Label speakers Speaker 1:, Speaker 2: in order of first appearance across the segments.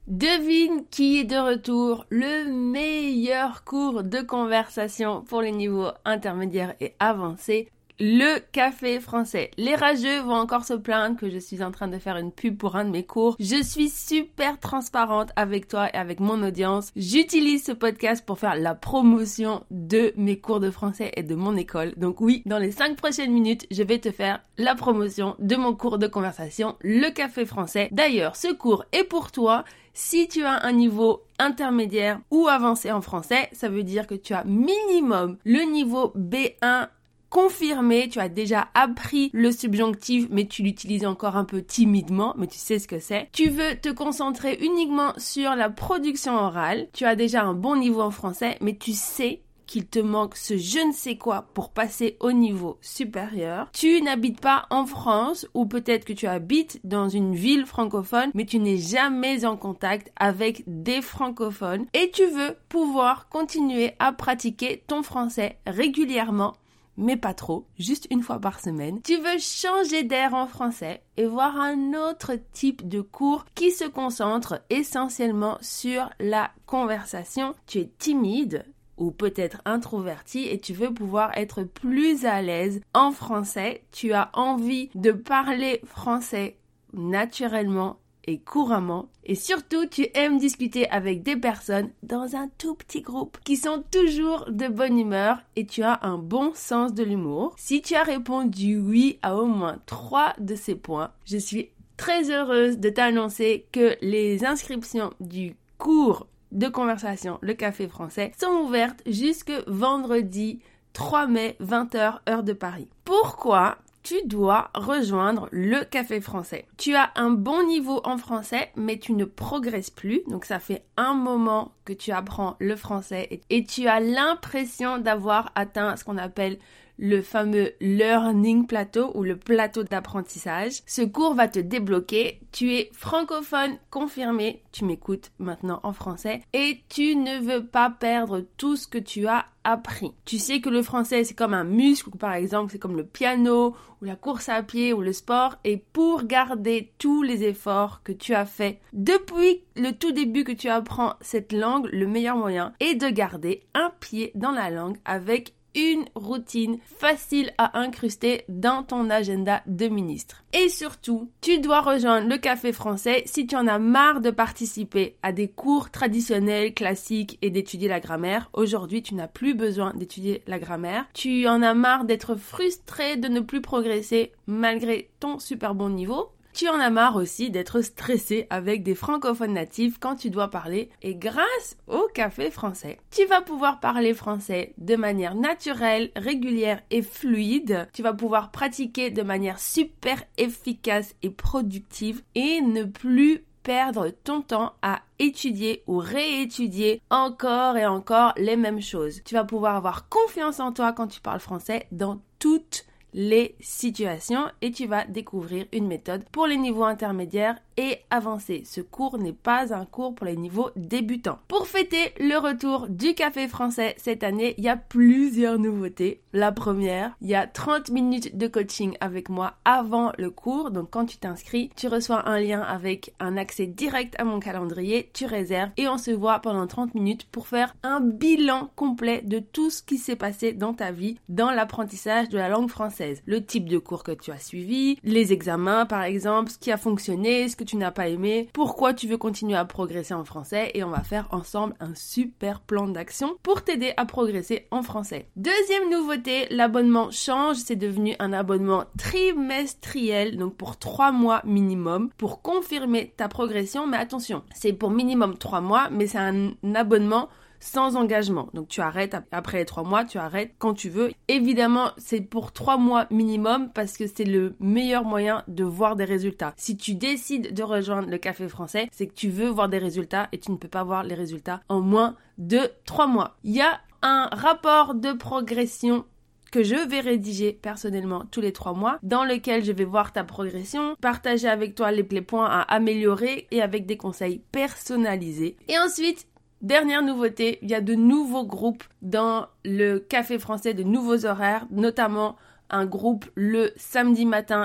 Speaker 1: Devine qui est de retour, le meilleur cours de conversation pour les niveaux intermédiaires et avancés, le café français. Les rageux vont encore se plaindre que je suis en train de faire une pub pour un de mes cours. Je suis super transparente avec toi et avec mon audience. J'utilise ce podcast pour faire la promotion de mes cours de français et de mon école. Donc oui, dans les 5 prochaines minutes, je vais te faire la promotion de mon cours de conversation, le café français. D'ailleurs, ce cours est pour toi. Si tu as un niveau intermédiaire ou avancé en français, ça veut dire que tu as minimum le niveau B1 confirmé, tu as déjà appris le subjonctif, mais tu l'utilises encore un peu timidement, mais tu sais ce que c'est. Tu veux te concentrer uniquement sur la production orale, tu as déjà un bon niveau en français, mais tu sais qu'il te manque ce je ne sais quoi pour passer au niveau supérieur. Tu n'habites pas en France ou peut-être que tu habites dans une ville francophone mais tu n'es jamais en contact avec des francophones et tu veux pouvoir continuer à pratiquer ton français régulièrement mais pas trop, juste une fois par semaine. Tu veux changer d'air en français et voir un autre type de cours qui se concentre essentiellement sur la conversation. Tu es timide ou peut-être introverti et tu veux pouvoir être plus à l'aise en français. Tu as envie de parler français naturellement et couramment. Et surtout, tu aimes discuter avec des personnes dans un tout petit groupe qui sont toujours de bonne humeur et tu as un bon sens de l'humour. Si tu as répondu oui à au moins 3 de ces points, je suis très heureuse de t'annoncer que les inscriptions du cours de conversation, le café français, sont ouvertes jusque vendredi 3 mai, 20h, heure de Paris. Pourquoi tu dois rejoindre le café français? Tu as un bon niveau en français, mais tu ne progresses plus. Donc ça fait un moment que tu apprends le français et tu as l'impression d'avoir atteint ce qu'on appelle le fameux learning plateau ou le plateau d'apprentissage. Ce cours va te débloquer. Tu es francophone confirmé, tu m'écoutes maintenant en français et tu ne veux pas perdre tout ce que tu as appris. Tu sais que le français c'est comme un muscle, ou par exemple c'est comme le piano ou la course à pied ou le sport, et pour garder tous les efforts que tu as fait depuis le tout début que tu apprends cette langue, le meilleur moyen est de garder un pied dans la langue avec une routine facile à incruster dans ton agenda de ministre. Et surtout, tu dois rejoindre le café français si tu en as marre de participer à des cours traditionnels, classiques et d'étudier la grammaire. Aujourd'hui, tu n'as plus besoin d'étudier la grammaire. Tu en as marre d'être frustré de ne plus progresser malgré ton super bon niveau. Tu en as marre aussi d'être stressé avec des francophones natifs quand tu dois parler, et grâce au café français, tu vas pouvoir parler français de manière naturelle, régulière et fluide. Tu vas pouvoir pratiquer de manière super efficace et productive et ne plus perdre ton temps à étudier ou réétudier encore et encore les mêmes choses. Tu vas pouvoir avoir confiance en toi quand tu parles français dans toutes les situations et tu vas découvrir une méthode pour les niveaux intermédiaires et avancés. Ce cours n'est pas un cours pour les niveaux débutants. Pour fêter le retour du café français cette année, il y a plusieurs nouveautés. La première, il y a 30 minutes de coaching avec moi avant le cours. Donc quand tu t'inscris, tu reçois un lien avec un accès direct à mon calendrier, tu réserves et on se voit pendant 30 minutes pour faire un bilan complet de tout ce qui s'est passé dans ta vie dans l'apprentissage de la langue française. Le type de cours que tu as suivi, les examens par exemple, ce qui a fonctionné, ce que tu n'as pas aimé, pourquoi tu veux continuer à progresser en français, et on va faire ensemble un super plan d'action pour t'aider à progresser en français. Deuxième nouveauté, l'abonnement change, c'est devenu un abonnement trimestriel, donc pour 3 mois minimum, pour confirmer ta progression, mais attention, c'est pour minimum 3 mois, mais c'est un abonnement sans engagement. Donc tu arrêtes après les 3 mois, tu arrêtes quand tu veux. Évidemment, c'est pour 3 mois minimum parce que c'est le meilleur moyen de voir des résultats. Si tu décides de rejoindre le café français, c'est que tu veux voir des résultats et tu ne peux pas voir les résultats en moins de 3 mois. Il y a un rapport de progression que je vais rédiger personnellement tous les 3 mois, dans lequel je vais voir ta progression, partager avec toi les points à améliorer et avec des conseils personnalisés. Et ensuite, dernière nouveauté, il y a de nouveaux groupes dans le café français, de nouveaux horaires, notamment un groupe le samedi matin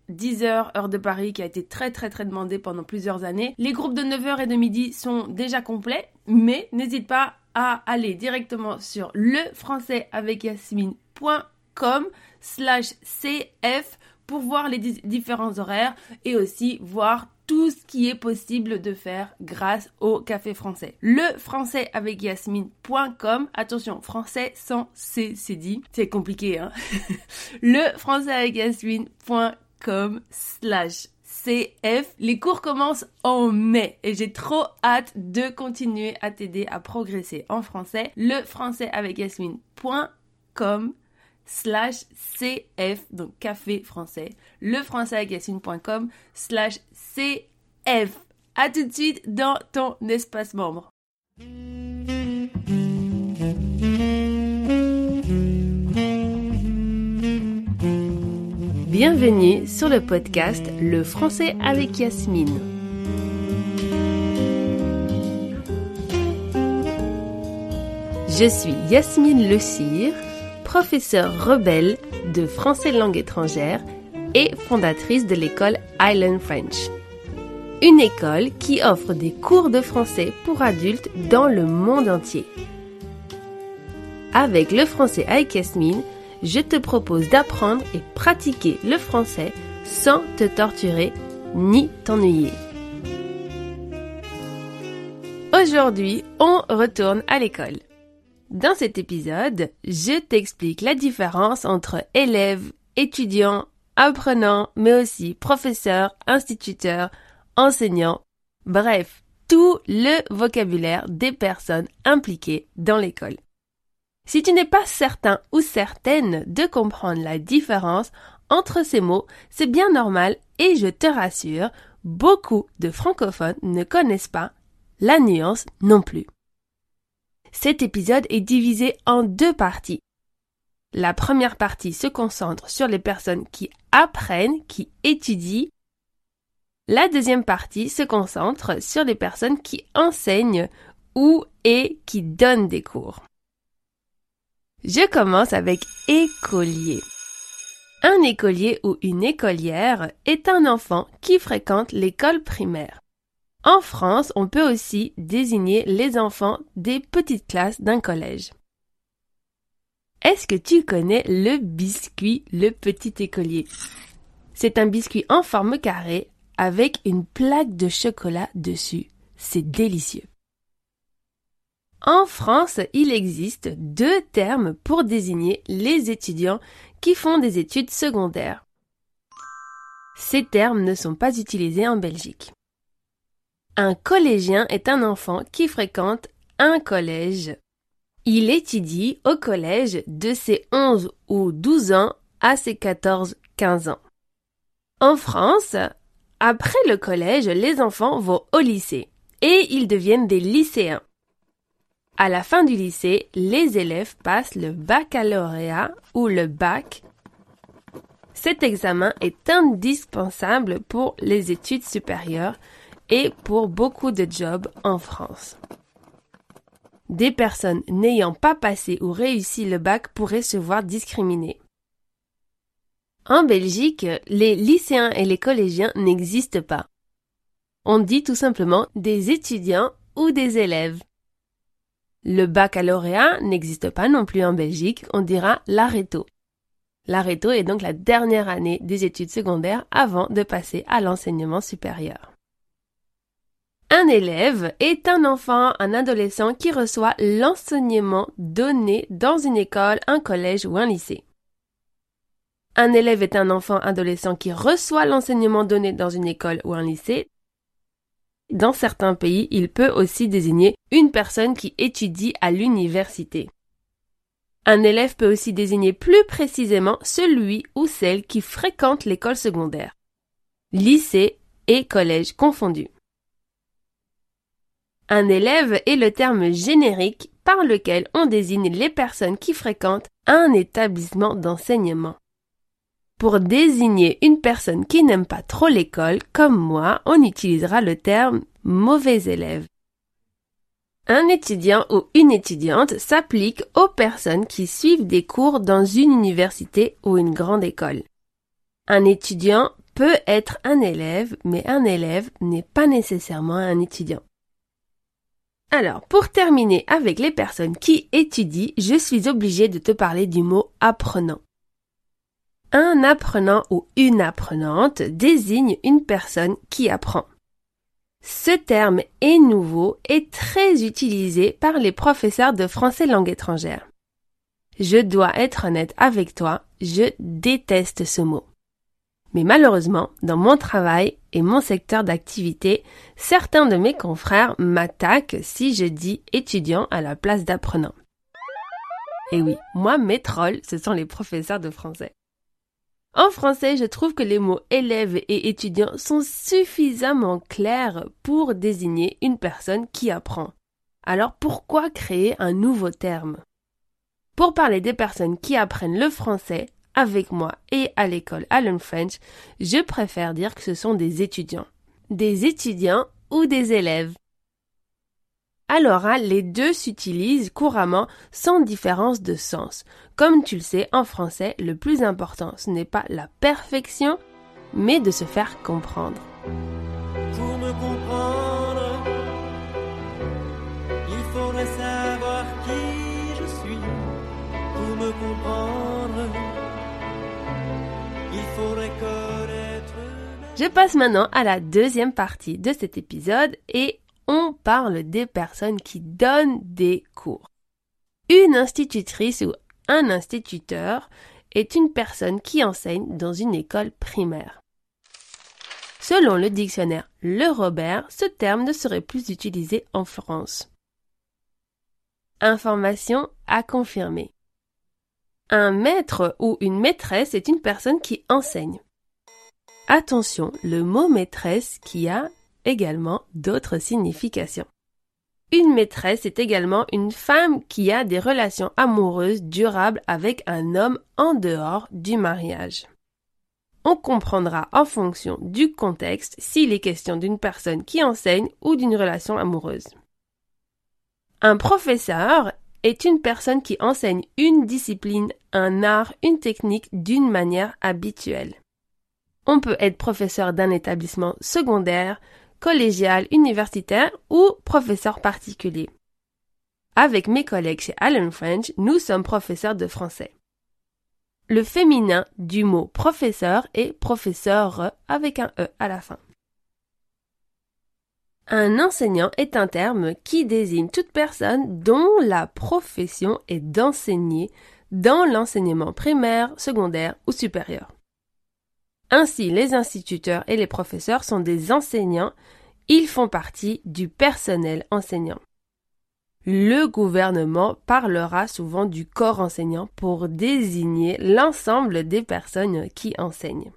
Speaker 1: 10h, heure de Paris, qui a été très demandé pendant plusieurs années. Les groupes de 9h et de midi sont déjà complets, mais n'hésite pas à aller directement sur lefrançaisavecYasmine.com/cf pour voir les différents horaires et aussi voir tout ce qui est possible de faire grâce au café français. LefrançaisavecYasmine.com, attention, français sans C, c'est dit, c'est compliqué, hein. LefrançaisavecYasmine.com/cf. Les cours commencent en mai et j'ai trop hâte de continuer à t'aider à progresser en français. lefrançaisavecYasmine.com/cf, donc café français, lefrançaisavecYasmine.com/cf. À tout de suite dans ton espace membre. Bienvenue sur le podcast Le français avec Yasmine. Je suis Yasmine Le Cire, professeure rebelle de français langue étrangère et fondatrice de l'école Island French. Une école qui offre des cours de français pour adultes dans le monde entier. Avec le français avec Yasmine, je te propose d'apprendre et pratiquer le français sans te torturer ni t'ennuyer. Aujourd'hui, on retourne à l'école. Dans cet épisode, je t'explique la différence entre élèves, étudiants, apprenants, mais aussi professeurs, instituteurs, enseignants, bref, tout le vocabulaire des personnes impliquées dans l'école. Si tu n'es pas certain ou certaine de comprendre la différence entre ces mots, c'est bien normal et je te rassure, beaucoup de francophones ne connaissent pas la nuance non plus. Cet épisode est divisé en 2 parties. La première partie se concentre sur les personnes qui apprennent, qui étudient. La deuxième partie se concentre sur les personnes qui enseignent ou et qui donnent des cours. Je commence avec écolier. Un écolier ou une écolière est un enfant qui fréquente l'école primaire. En France, on peut aussi désigner les enfants des petites classes d'un collège. Est-ce que tu connais le biscuit, le petit écolier? C'est un biscuit en forme carrée avec une plaque de chocolat dessus. C'est délicieux. En France, il existe 2 termes pour désigner les étudiants qui font des études secondaires. Ces termes ne sont pas utilisés en Belgique. Un collégien est un enfant qui fréquente un collège. Il étudie au collège de ses 11 ou 12 ans à ses 14-15 ans. En France, après le collège, les enfants vont au lycée et ils deviennent des lycéens. À la fin du lycée, les élèves passent le baccalauréat ou le bac. Cet examen est indispensable pour les études supérieures et pour beaucoup de jobs en France. Des personnes n'ayant pas passé ou réussi le bac pourraient se voir discriminées. En Belgique, les lycéens et les collégiens n'existent pas. On dit tout simplement des étudiants ou des élèves. Le baccalauréat n'existe pas non plus en Belgique, on dira l'aréto. L'aréto est donc la dernière année des études secondaires avant de passer à l'enseignement supérieur. Un élève est un enfant, un adolescent qui reçoit l'enseignement donné dans une école, un collège ou un lycée. Un élève est un enfant, adolescent qui reçoit l'enseignement donné dans une école ou un lycée. Dans certains pays, il peut aussi désigner une personne qui étudie à l'université. Un élève peut aussi désigner plus précisément celui ou celle qui fréquente l'école secondaire, lycée et collège confondus. Un élève est le terme générique par lequel on désigne les personnes qui fréquentent un établissement d'enseignement. Pour désigner une personne qui n'aime pas trop l'école, comme moi, on utilisera le terme « mauvais élève ». Un étudiant ou une étudiante s'applique aux personnes qui suivent des cours dans une université ou une grande école. Un étudiant peut être un élève, mais un élève n'est pas nécessairement un étudiant. Alors, pour terminer avec les personnes qui étudient, je suis obligée de te parler du mot apprenant. Un apprenant ou une apprenante désigne une personne qui apprend. Ce terme est nouveau et très utilisé par les professeurs de français langue étrangère. Je dois être honnête avec toi, je déteste ce mot. Mais malheureusement, dans mon travail et mon secteur d'activité, certains de mes confrères m'attaquent si je dis étudiant à la place d'apprenant. Et oui, moi, mes trolls, ce sont les professeurs de français. En français, je trouve que les mots élève et étudiant sont suffisamment clairs pour désigner une personne qui apprend. Alors pourquoi créer un nouveau terme? Pour parler des personnes qui apprennent le français, avec moi et à l'école Allen French, je préfère dire que ce sont des étudiants. Des étudiants ou des élèves. À l'oral, les deux s'utilisent couramment sans différence de sens. Comme tu le sais, en français, le plus important, ce n'est pas la perfection, mais de se faire comprendre.
Speaker 2: Pour me comprendre, il faudrait savoir qui je suis. Pour me comprendre, il faudrait connaître...
Speaker 1: Je passe maintenant à la deuxième partie de cet épisode et on parle des personnes qui donnent des cours. Une institutrice ou un instituteur est une personne qui enseigne dans une école primaire. Selon le dictionnaire Le Robert, ce terme ne serait plus utilisé en France. Information à confirmer. Un maître ou une maîtresse est une personne qui enseigne. Attention, le mot maîtresse qui a également d'autres significations. Une maîtresse est également une femme qui a des relations amoureuses durables avec un homme en dehors du mariage. On comprendra en fonction du contexte s'il est question d'une personne qui enseigne ou d'une relation amoureuse. Un professeur est une personne qui enseigne une discipline, un art, une technique d'une manière habituelle. On peut être professeur d'un établissement secondaire, collégial, universitaire ou professeur particulier. Avec mes collègues chez Allen French, nous sommes professeurs de français. Le féminin du mot professeur est professeur avec un E à la fin. Un enseignant est un terme qui désigne toute personne dont la profession est d'enseigner dans l'enseignement primaire, secondaire ou supérieur. Ainsi, les instituteurs et les professeurs sont des enseignants, ils font partie du personnel enseignant. Le gouvernement parlera souvent du corps enseignant pour désigner l'ensemble des personnes qui enseignent.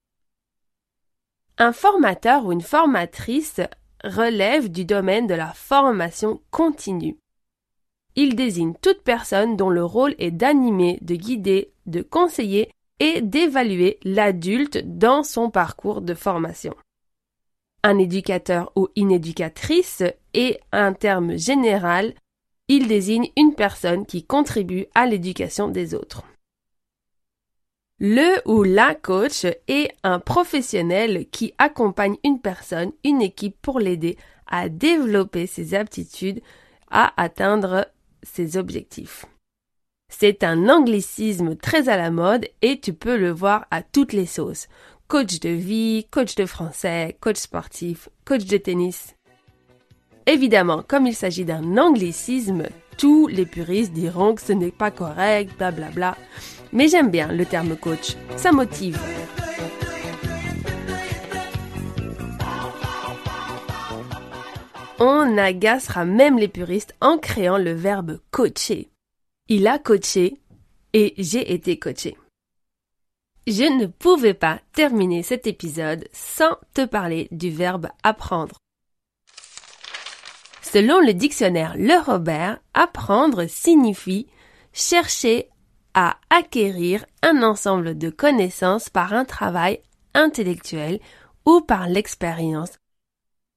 Speaker 1: Un formateur ou une formatrice relève du domaine de la formation continue. Il désigne toute personne dont le rôle est d'animer, de guider, de conseiller et d'évaluer l'adulte dans son parcours de formation. Un éducateur ou une éducatrice est un terme général, il désigne une personne qui contribue à l'éducation des autres. Le ou la coach est un professionnel qui accompagne une personne, une équipe pour l'aider à développer ses aptitudes, à atteindre ses objectifs. C'est un anglicisme très à la mode et tu peux le voir à toutes les sauces. Coach de vie, coach de français, coach sportif, coach de tennis. Évidemment, comme il s'agit d'un anglicisme, tous les puristes diront que ce n'est pas correct, blablabla. Mais j'aime bien le terme coach, ça motive. On agacera même les puristes en créant le verbe coacher. Il a coaché et j'ai été coaché. Je ne pouvais pas terminer cet épisode sans te parler du verbe apprendre. Selon le dictionnaire Le Robert, apprendre signifie chercher à acquérir un ensemble de connaissances par un travail intellectuel ou par l'expérience.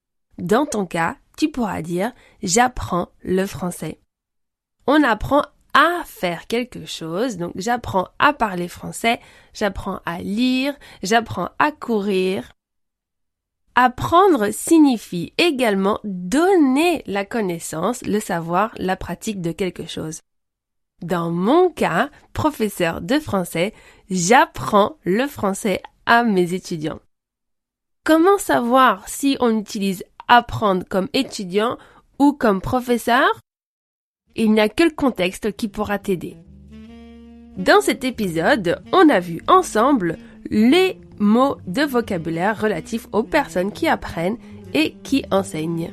Speaker 1: Dans ton cas, tu pourras dire « j'apprends le français ». On apprend à faire quelque chose. Donc, j'apprends à parler français, j'apprends à lire, j'apprends à courir. Apprendre signifie également donner la connaissance, le savoir, la pratique de quelque chose. Dans mon cas, professeur de français, j'apprends le français à mes étudiants. Comment savoir si on utilise apprendre comme étudiant ou comme professeur? Il n'y a que le contexte qui pourra t'aider. Dans cet épisode, on a vu ensemble les mots de vocabulaire relatifs aux personnes qui apprennent et qui enseignent.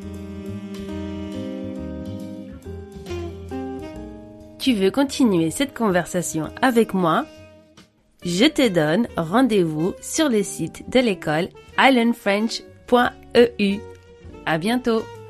Speaker 1: Tu veux continuer cette conversation avec moi? Je te donne rendez-vous sur le site de l'école islandfrench.eu. À bientôt!